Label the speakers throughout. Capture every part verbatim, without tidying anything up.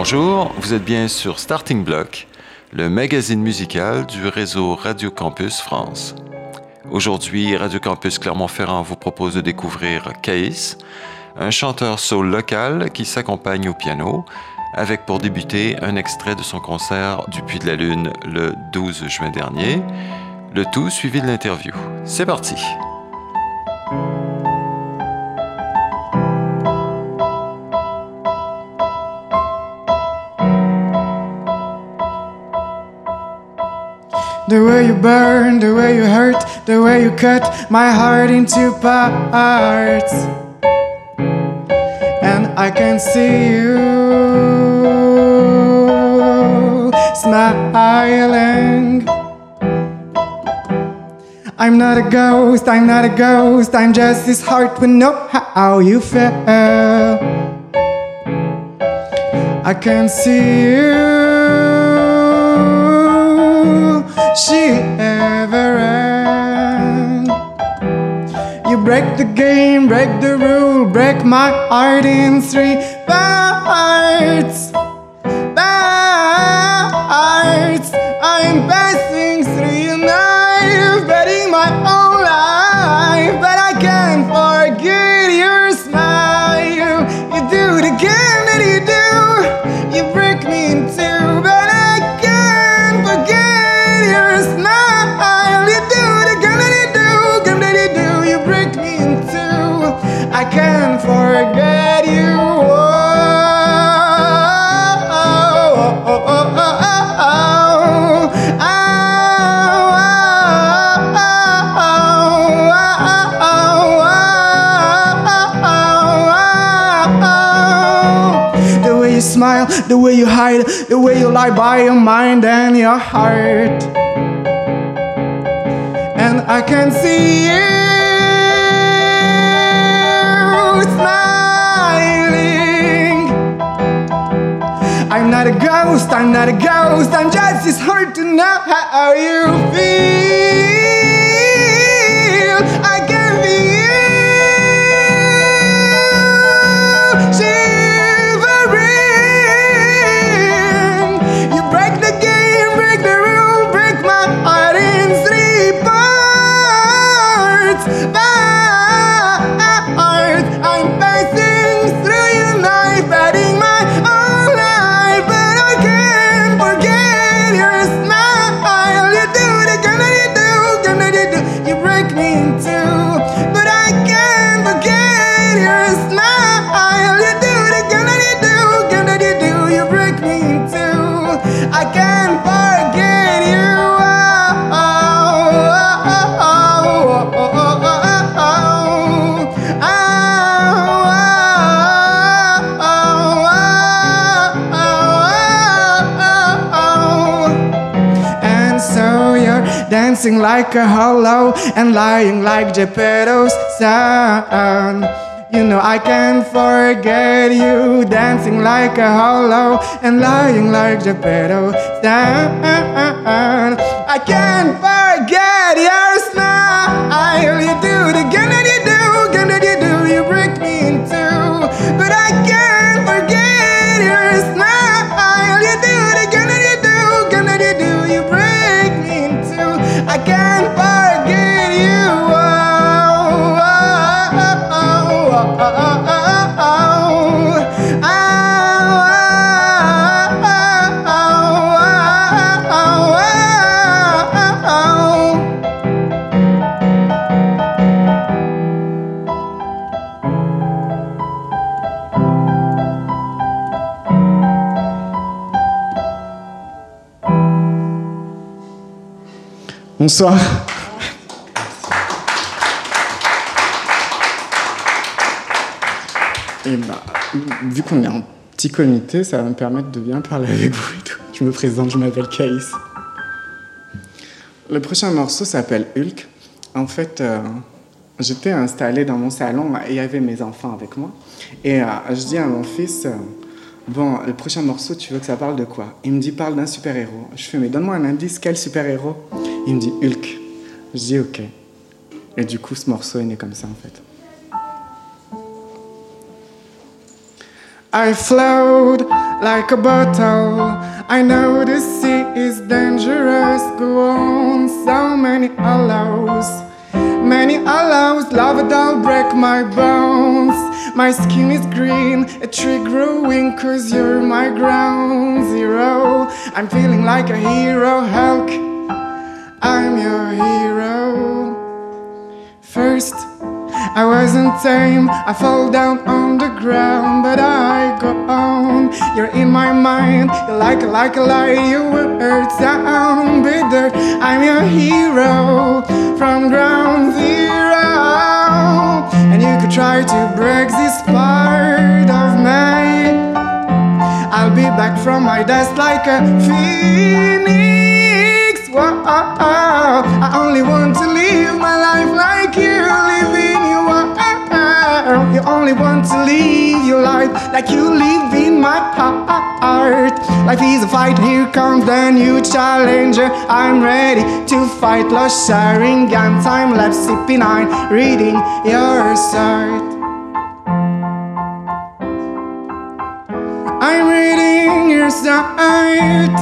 Speaker 1: Bonjour, vous êtes bien sur Starting Block, le magazine musical du réseau Radio Campus France. Aujourd'hui, Radio Campus Clermont-Ferrand vous propose de découvrir Caïs, un chanteur soul local qui s'accompagne au piano, avec pour débuter un extrait de son concert du Puy de la Lune le douze juin dernier, le tout suivi de l'interview. C'est parti!
Speaker 2: The way you burn, the way you hurt, the way you cut my heart into parts. And I can see you smiling. I'm not a ghost, I'm not a ghost, I'm just this heart with know how you feel. I can see you shivering. You break the game, break the rule, break my heart in three parts. Parts. I'm passing through your knife, betting my whole life, but I can't forget your smile. You do it again and you do. You break me in two, but I can't forget your smile. You do it again and you do, again and you do. You break me in two. I can't forget you. Oh, oh, oh, oh, oh, oh, oh. The way you smile, the way you hide, the way you lie by your mind and your heart. And I can see you smiling. I'm not a ghost, I'm not a ghost, I'm just this hard to know how you feel. I can feel shivering. You break the game, break the rule, break my heart in three parts. Parts. I'm passing through your knife, batting my whole life, but I can't forget your smile. You do it again and you do, again and you do. You break me in two, but I can't forget your smile. You do it again and you do, again and you do. You break me in two. I can't forget you. Oh, oh, oh, oh, oh, oh, oh, oh, and so you're dancing like a hollow and lying like Geppetto's son. You know I can't forget you, dancing like a hollow and lying like Geppetto's son. I can't forget your smile. You do it again and you do, again and you do. You break me in two, but I can't forget your smile. You do it again and you do, again and you do. You break me in two. I can't forget you. Oh, oh, oh, oh, oh, oh, oh, oh, oh. Oh, Bonsoir. Et bah, vu qu'on est en petit comité, ça va me permettre de bien parler avec vous et tout. Je me présente, je m'appelle Caïs. Le prochain morceau s'appelle Hulk. En fait, euh, j'étais installée dans mon salon et il y avait mes enfants avec moi. Et euh, je dis à mon fils, euh, bon, le prochain morceau, tu veux que ça parle de quoi? Il me dit, parle d'un super-héros. Je fais, mais donne-moi un indice, quel super-héros? Il me dit, Hulk. Je dis, ok. Et du coup, ce morceau est né comme ça, en fait. I float like a bottle. I know the sea is dangerous. Go on, so many allows. Many allows, love that'll break my bones. My skin is green, a tree growing, cause you're my ground zero. I'm feeling like a hero, Hulk, I'm your hero. First, I wasn't tame, I fall down on the ground, but I go on. You're in my mind, you like, like, like, your words sound bitter. I'm your hero, from ground zero. And you could try to break this part of me. I'll be back from my death like a phoenix. Whoa, I only want to live my life like you live in your world. You only want to live your life like you live in my heart. Life is a fight, here comes the new challenger. I'm ready to fight, lost sharing gun, time lapse, sipping wine, reading your sight. I'm reading your sight.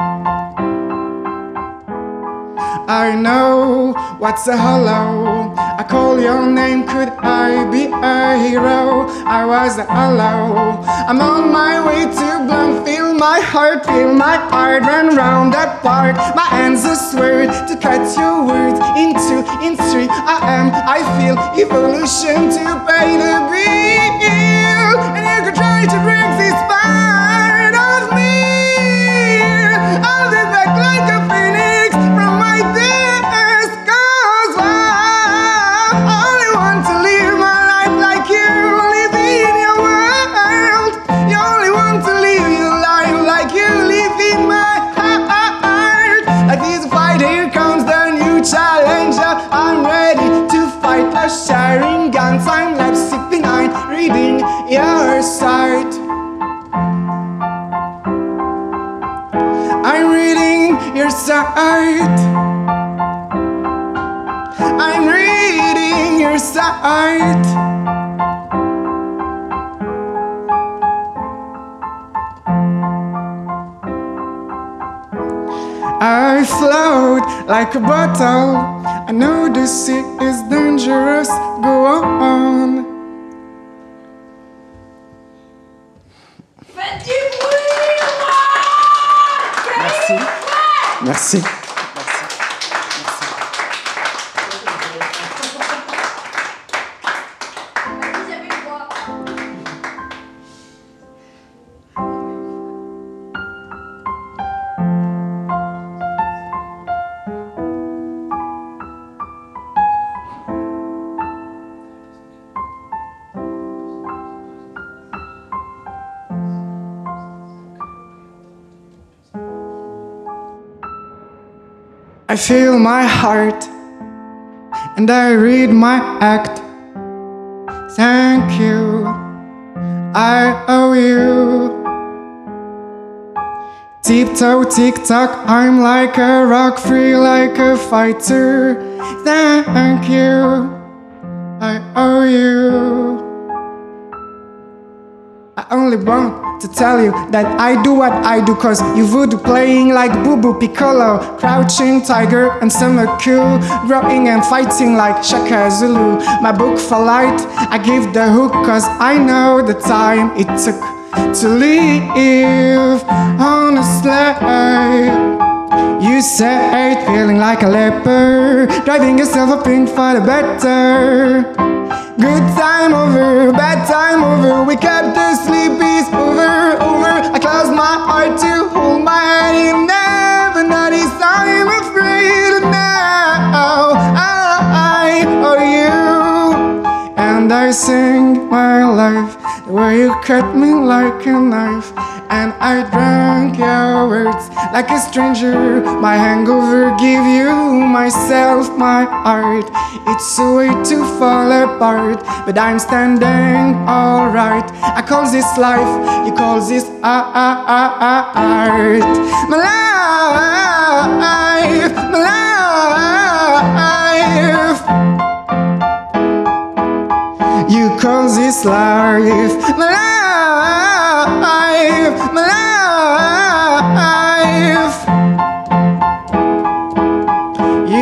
Speaker 2: I know what's a hello. I call your name, could I be a hero? I was a hello. I'm on my way to blunt, feel my heart, feel my heart run round that park. My hands are swear to cut your words into, in three. I am, I feel evolution to pay the bill. And you could try to break this part of me. I'll be back like a phoenix from my death, cause I only want to live my life like you live in your world. You only want to live your life like you live in my heart. Life is a fight, here comes the new challenger. I'm ready to fight, a sharing gun, time lapse, sipping wine, reading your sight. I'm reading your sight. I'm reading your sight. I float like a bottle. I know the sea is dangerous. Go on.
Speaker 3: Faites du bruit, moi!
Speaker 2: Merci. Merci.
Speaker 3: Vous avez le droit.
Speaker 2: I feel my heart and I read my act. Thank you, I owe you. Tiptoe, tick-tock, I'm like a rock, free like a fighter. Thank you, I owe you. I only want to tell you that I do what I do, cause you voodoo playing like Boo Boo Piccolo, crouching tiger and summer cool, growing and fighting like Shaka Zulu. My book for light, I give the hook, cause I know the time it took to live honestly. You said feeling like a leper, driving yourself a pink for the better. Good time over, bad time over, we kept the sleepies over, over. I closed my heart to hold my head in, never not this I'm afraid now. I owe you, and I sing my life the way you cut me like a knife. And I drank your words like a stranger. My hangover give you myself, my heart. It's a way to fall apart, but I'm standing alright. I call this life, you call this art. My life, my life. You call this life, my life.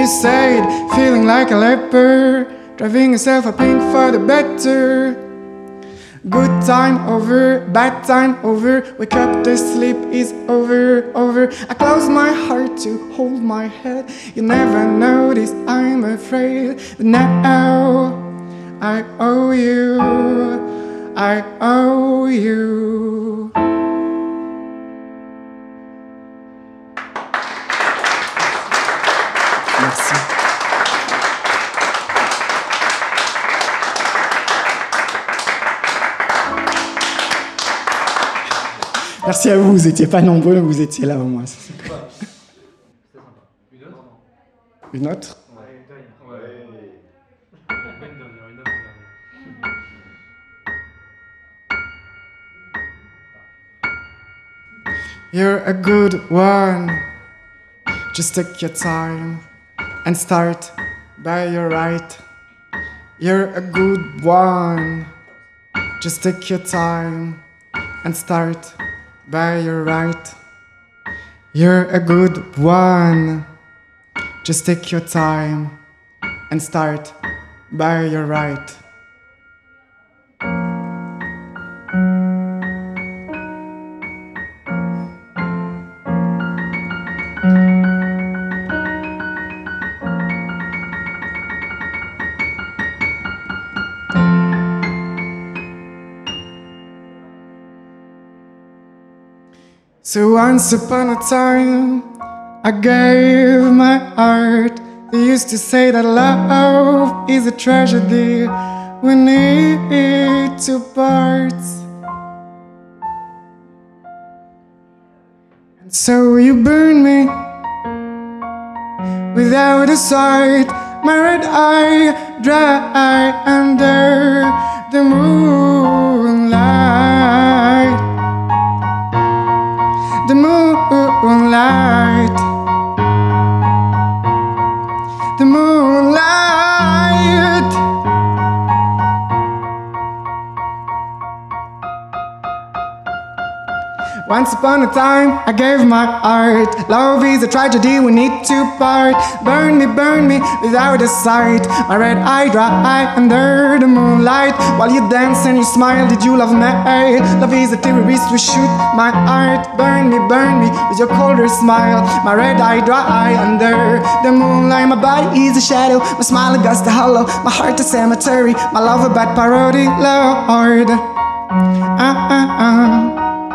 Speaker 2: you said, feeling like a leper, driving yourself a pink for the better. Good time over, bad time over, wake up, the sleep is over, over. I close my heart to hold my head, you never notice I'm afraid. But now I owe you, I owe you. Merci. Merci à vous, vous n'étiez pas nombreux, vous étiez là au moins. Une autre? You're a good one. Just take your time and start by your right. You're a good one. Just take your time and start by your right. You're a good one. Just take your time and start by your right. So once upon a time, I gave my heart. They used to say that love is a tragedy. We need to part. And so you burn me without a sight. My red eye dry under the moonlight. The moonlight, the moonlight. Once upon a time, I gave my heart. Love is a tragedy, we need to part. Burn me, burn me without a sight. My red eye dry under the moonlight. While you dance and you smile, did you love me? Love is a terrorist, we shoot my heart. Burn me, burn me with your colder smile. My red eye dry under the moonlight. My body is a shadow, my smile a gust, a hollow. My heart a cemetery, my love a bad parody, Lord. Uh, uh, uh.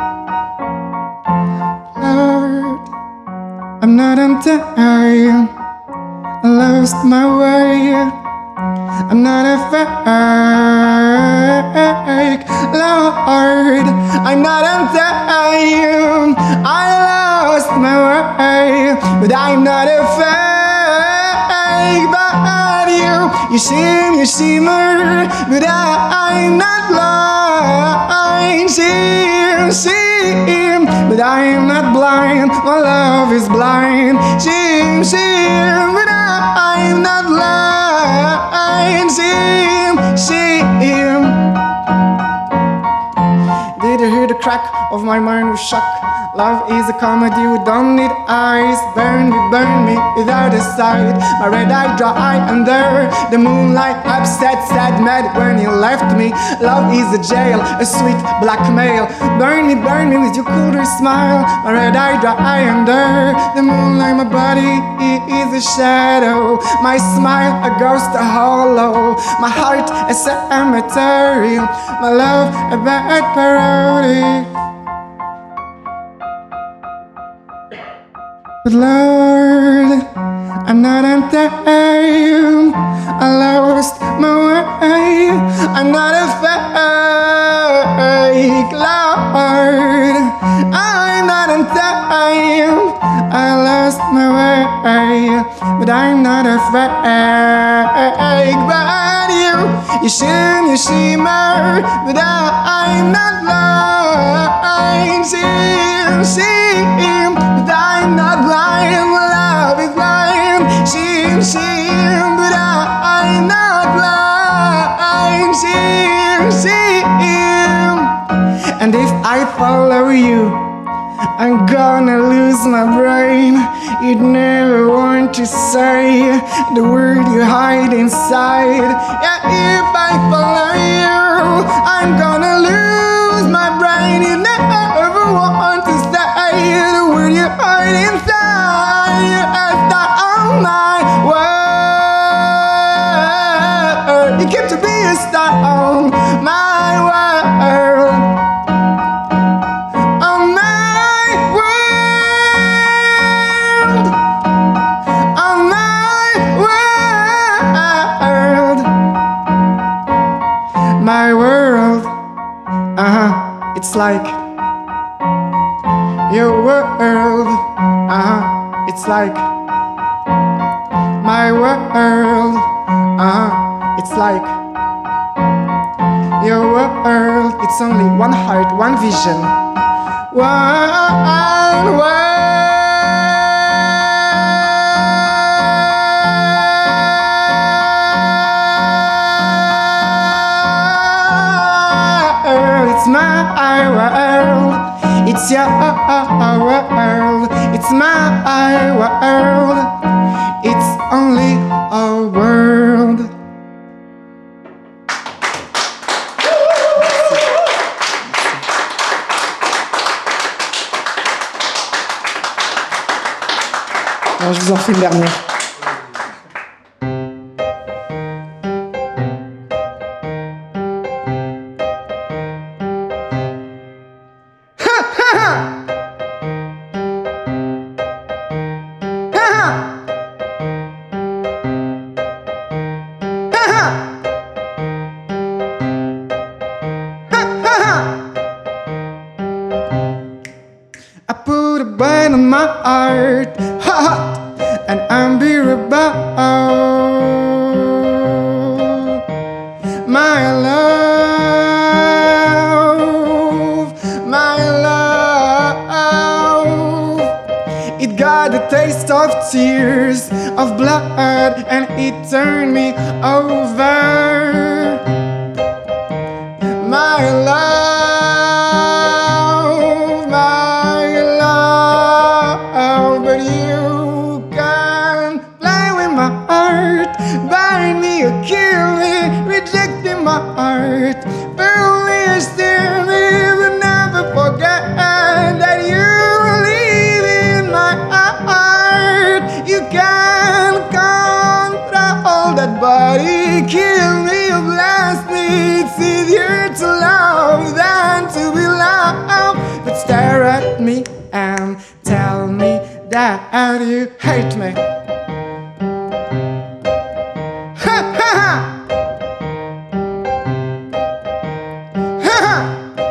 Speaker 2: I'm not on time, I lost my way. I'm not a fake, Lord. I'm not on time, I lost my way. But I'm not a fake, but you, you seem, you shimmer. But I, I'm not blind, seem, seem. But I am not blind, my love is blind. Shim, shim, but I am not blind. Shim, shim. Did you hear the crack of my mind was shock? Love is a comedy, we don't need eyes. Burn me, burn me without a sight. My red eye dry under the moonlight. Upset, sad, mad when you left me. Love is a jail, a sweet blackmail. Burn me, burn me with your cooler smile. My red eye dry under the moonlight. My body is a shadow, my smile a ghost, a hollow. My heart a cemetery, my love a bad parody. But Lord, I'm not on time, I lost my way. I'm not a fake, Lord. I'm not on time, I lost my way. But I'm not a fake, but you, you shim, you shimmer. But I, I'm not blind, shim, shim. But I'm not blind, my love is blind. Shim, shim, but I, I'm not blind. Shim, shim. And if I follow you, I'm gonna lose my brain. You'd never want to say the word you hide inside. Yeah, if I follow you, I'm gonna lose my brain. You never want to say the word you hide inside. You're a star on my world. You keep to be a star on my world. On my world. On my world. My world. Uh-huh. It's like your world. Uh-huh. It's like my world. Uh-huh. It's like your world. It's only one heart, one vision, one world. It's my world. It's your world. It's my world. It's only a world. Alors, je vous en fais une dernière. I put a band on my heart, hot and unbearable. My love, my love. It got the taste of tears, of blood, and it turned me over. My love, my love, but you can't play with my heart, bind me or kill me, rejecting my heart, barely a still but never forget that you live in my heart. You can't control that body, kill me or blast me. It's easier to love than to be loved. But stare at me and tell me that you hate me. Ha ha ha! Ha ha!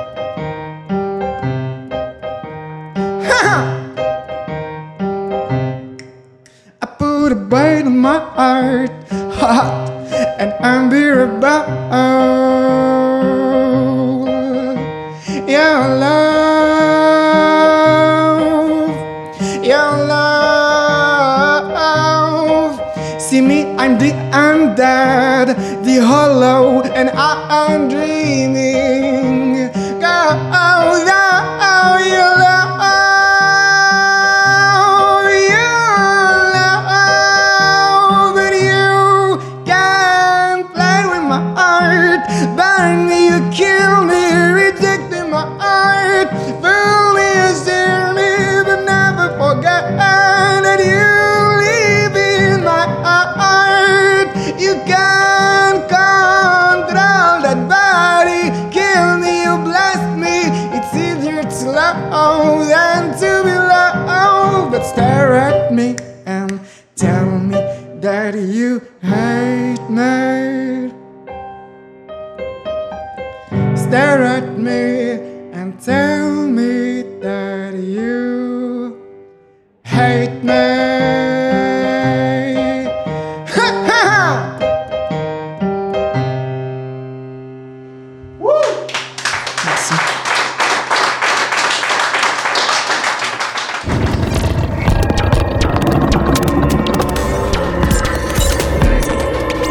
Speaker 2: Ha ha! I put a bite on my heart, hot and unbearable. Your love, your love. See me, I'm the undead, the hollow, and I am dreaming. Go, oh, oh, your love, your love, but you can't play with my heart, burn me, you kill me, rejecting my heart, fool me, you steer me, but never forget that you live in my heart. You can't control that body, kill me, you blast me. It's easier to love than to be loved. But stare at me and tell me that you hate me. Stare at me and tell me that you hate me. Ha ha ha! Woo! Merci.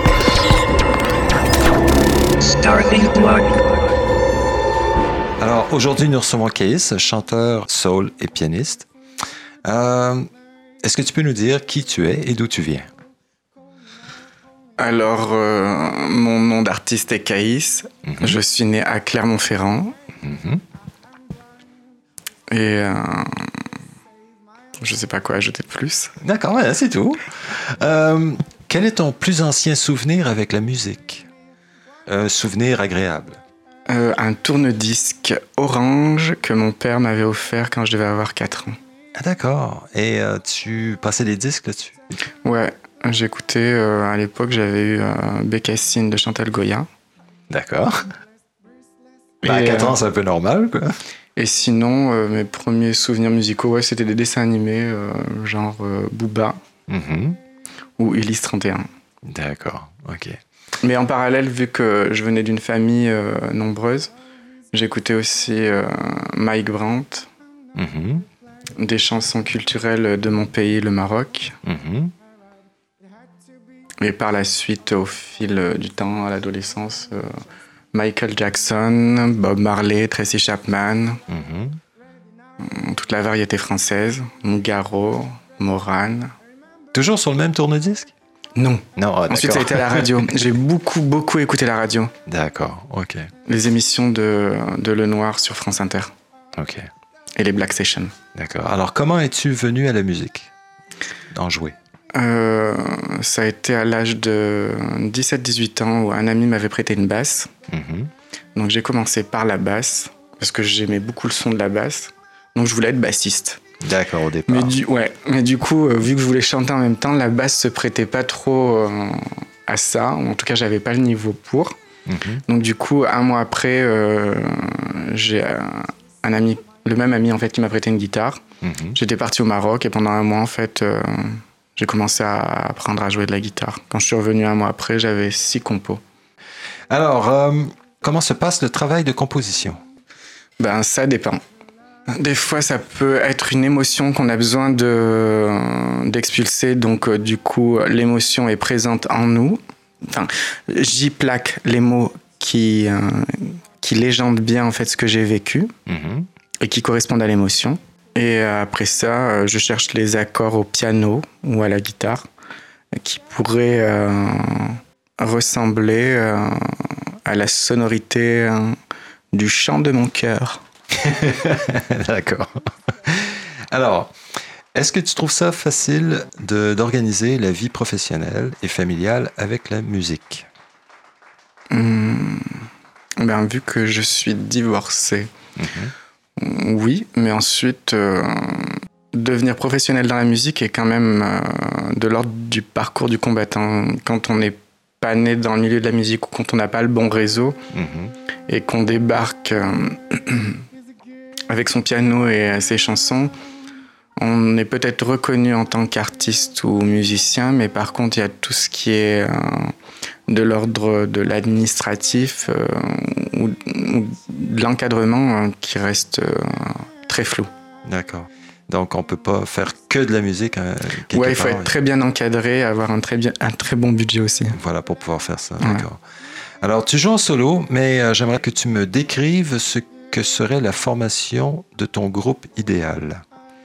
Speaker 4: Starting block.
Speaker 5: Alors
Speaker 1: aujourd'hui, nous recevons Keïs, chanteur, soul et pianiste. Euh, est-ce que tu peux nous dire qui tu es et d'où tu viens?
Speaker 2: Alors, euh, mon nom d'artiste est Keïs. Mm-hmm. Je suis né à Clermont-Ferrand. Mm-hmm. Et euh, je sais pas quoi ajouter de plus.
Speaker 1: D'accord, ouais, c'est tout. Euh, quel est ton plus ancien souvenir avec la musique? Un souvenir agréable?
Speaker 2: Euh, un tourne-disque orange que mon père m'avait offert quand je devais avoir quatre ans.
Speaker 1: Ah, d'accord. Et euh, tu passais des disques là-dessus?
Speaker 2: Ouais, j'écoutais, euh, à l'époque, j'avais eu euh, Bécassine de Chantal Goya.
Speaker 1: D'accord. Ben, à quatre euh, ans, c'est un peu normal, quoi.
Speaker 2: Et sinon, euh, mes premiers souvenirs musicaux, ouais, c'était des dessins animés, euh, genre euh, Booba mm-hmm. ou Ulysse trente et un.
Speaker 1: D'accord, ok.
Speaker 2: Mais en parallèle, vu que je venais d'une famille euh, nombreuse, j'écoutais aussi euh, Mike Brandt, mm-hmm. des chansons culturelles de mon pays, le Maroc. Mm-hmm. Et par la suite, au fil du temps, à l'adolescence, euh, Michael Jackson, Bob Marley, Tracy Chapman, mm-hmm. toute la variété française, Nougaro, Morane.
Speaker 1: Toujours sur le même tourne-disque?
Speaker 2: Non.
Speaker 1: Non, ah,
Speaker 2: ensuite, ça a été à la radio. J'ai beaucoup, beaucoup écouté la radio.
Speaker 1: D'accord, ok.
Speaker 2: Les émissions de, de Le Noir sur France Inter.
Speaker 1: Ok.
Speaker 2: Et les Black Sessions.
Speaker 1: D'accord. Alors, comment es-tu venu à la musique? D'en jouer?
Speaker 2: Euh, ça a été à l'âge de dix-sept dix-huit ans où un ami m'avait prêté une basse. Mm-hmm. Donc j'ai commencé par la basse parce que j'aimais beaucoup le son de la basse. Donc je voulais être bassiste.
Speaker 1: D'accord, au départ.
Speaker 2: Mais du, ouais, mais du coup, euh, vu que je voulais chanter en même temps, la basse se prêtait pas trop euh, à ça. En tout cas, j'avais pas le niveau pour. Mm-hmm. Donc du coup, un mois après, euh, j'ai un ami, le même ami en fait, qui m'a prêté une guitare. Mm-hmm. J'étais parti au Maroc et pendant un mois en fait. Euh, J'ai commencé à apprendre à jouer de la guitare. Quand je suis revenu un mois après, j'avais six compos.
Speaker 1: Alors, euh, comment se passe le travail de composition?
Speaker 2: Ben, ça dépend. Des fois, ça peut être une émotion qu'on a besoin de, d'expulser. Donc, euh, du coup, l'émotion est présente en nous. Enfin, j'y plaque les mots qui, euh, qui légendent bien en fait, ce que j'ai vécu mm-hmm. et qui correspondent à l'émotion. Et après ça, je cherche les accords au piano ou à la guitare qui pourraient euh, ressembler euh, à la sonorité euh, du chant de mon cœur.
Speaker 1: D'accord. Alors, est-ce que tu trouves ça facile de, d'organiser la vie professionnelle et familiale avec la musique?
Speaker 2: Mmh. Ben, vu que je suis divorcé, mmh. oui, mais ensuite, euh, devenir professionnel dans la musique est quand même euh, de l'ordre du parcours du combattant. Quand on n'est pas né dans le milieu de la musique ou quand on n'a pas le bon réseau mm-hmm. et qu'on débarque euh, avec son piano et ses chansons, on est peut-être reconnu en tant qu'artiste ou musicien, mais par contre, il y a tout ce qui est euh, de l'ordre de l'administratif euh, ou, ou de l'encadrement euh, qui reste euh, très flou.
Speaker 1: D'accord. Donc, on ne peut pas faire que de la musique. Hein,
Speaker 2: ouais, il faut part, être très bien encadré, avoir un très, bien, un très bon budget aussi.
Speaker 1: Voilà, pour pouvoir faire ça. Ouais. D'accord. Alors, tu joues en solo, mais euh, j'aimerais que tu me décrives ce que serait la formation de ton groupe idéal.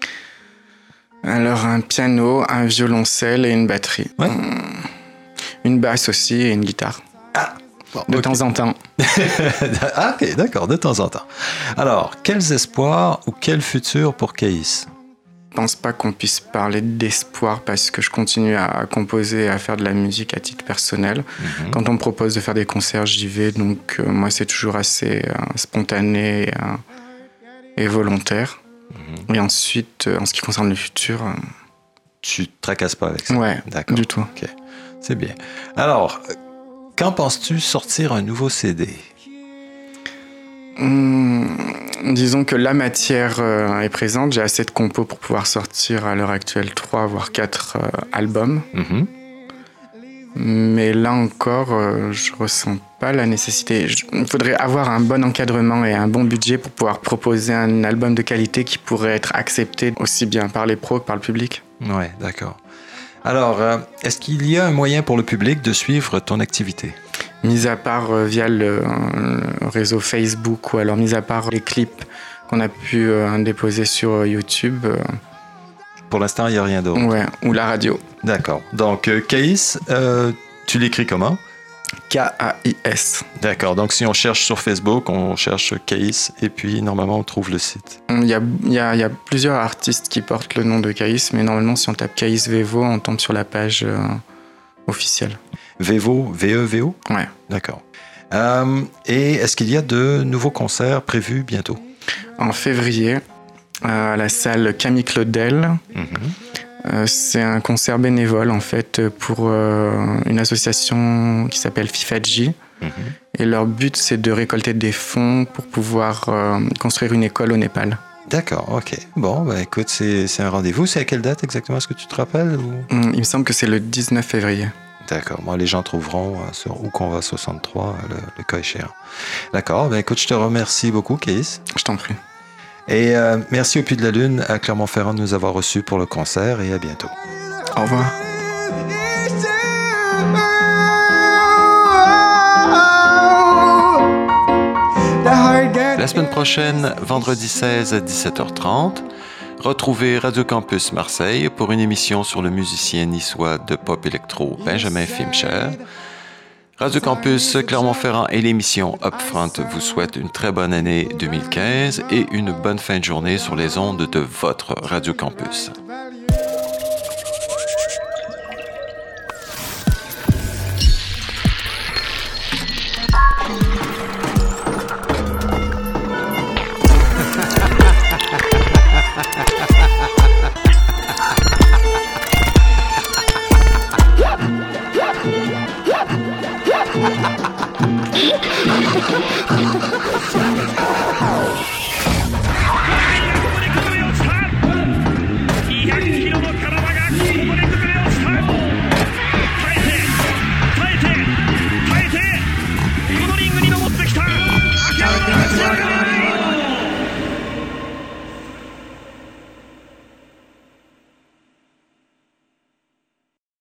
Speaker 2: Alors, un piano, un violoncelle et une batterie.
Speaker 1: Ouais.
Speaker 2: Une basse aussi et une guitare.
Speaker 1: Ah, bon,
Speaker 2: de
Speaker 1: okay.
Speaker 2: temps en temps.
Speaker 1: Ah, ok, d'accord, de temps en temps. Alors, quels espoirs ou quel futur pour Keïs?
Speaker 2: Je pense pas qu'on puisse parler d'espoir parce que je continue à composer et à faire de la musique à titre personnel. Mm-hmm. Quand on me propose de faire des concerts, j'y vais. Donc, euh, moi, c'est toujours assez euh, spontané et, euh, et volontaire. Mm-hmm. Et ensuite, euh, en ce qui concerne le futur... Euh...
Speaker 1: Tu te tracasses pas avec ça?
Speaker 2: Ouais,
Speaker 1: d'accord.
Speaker 2: Du tout.
Speaker 1: Ok, c'est bien. Alors, quand penses-tu sortir un nouveau C D?
Speaker 2: Mmh, disons que la matière euh, est présente. J'ai assez de compos pour pouvoir sortir à l'heure actuelle trois voire quatre euh, albums. Mm-hmm. Mais là encore, euh, je ressens pas la nécessité. Il faudrait avoir un bon encadrement et un bon budget pour pouvoir proposer un album de qualité qui pourrait être accepté aussi bien par les pros que par le public.
Speaker 1: Ouais, d'accord. Alors, euh, est-ce qu'il y a un moyen pour le public de suivre ton activité?
Speaker 2: mis à part euh, via le, le réseau Facebook ou alors mis à part les clips qu'on a pu euh, déposer sur euh, YouTube. Euh,
Speaker 1: Pour l'instant, il n'y a rien d'autre.
Speaker 2: Ouais, ou la radio.
Speaker 1: D'accord. Donc, euh, Kaïs, euh, tu l'écris comment?
Speaker 2: K A I S.
Speaker 1: D'accord. Donc, si on cherche sur Facebook, on cherche Kaïs et puis, normalement, on trouve le site.
Speaker 2: Il y a, il y a, il y a plusieurs artistes qui portent le nom de Kaïs, mais normalement, si on tape Kaïs Vevo, on tombe sur la page euh, officielle.
Speaker 1: Vevo, V E V O?
Speaker 2: Ouais.
Speaker 1: D'accord. Euh, et est-ce qu'il y a de nouveaux concerts prévus bientôt?
Speaker 2: En février, à la salle Camille Claudel.
Speaker 1: Mm-hmm.
Speaker 2: Euh, c'est un concert bénévole en fait pour euh, une association qui s'appelle FIFADJI. Mm-hmm. Et leur but c'est de récolter des fonds pour pouvoir euh, construire une école au Népal.
Speaker 1: D'accord, ok. Bon, ben écoute, c'est, c'est un rendez-vous. C'est à quelle date exactement? Est-ce que tu te rappelles ou...
Speaker 2: Il me semble que c'est le dix-neuf février.
Speaker 1: D'accord. Moi, les gens trouveront euh, sur Où qu'on va soixante-trois, le, le cas échéant. D'accord. Ben écoute, je te remercie beaucoup, Kaïs.
Speaker 2: Je t'en prie.
Speaker 1: Et euh, merci au Puy de la Lune à Clermont-Ferrand de nous avoir reçus pour le concert et à bientôt.
Speaker 2: Au revoir.
Speaker 1: La semaine prochaine, vendredi seize à dix-sept heures trente, retrouvez Radio Campus Marseille pour une émission sur le musicien niçois de pop électro Benjamin Fimcher. Radio Campus Clermont-Ferrand et l'émission Upfront vous souhaitent une très bonne année deux mille quinze et une bonne fin de journée sur les ondes de votre Radio Campus. Ha ha ha!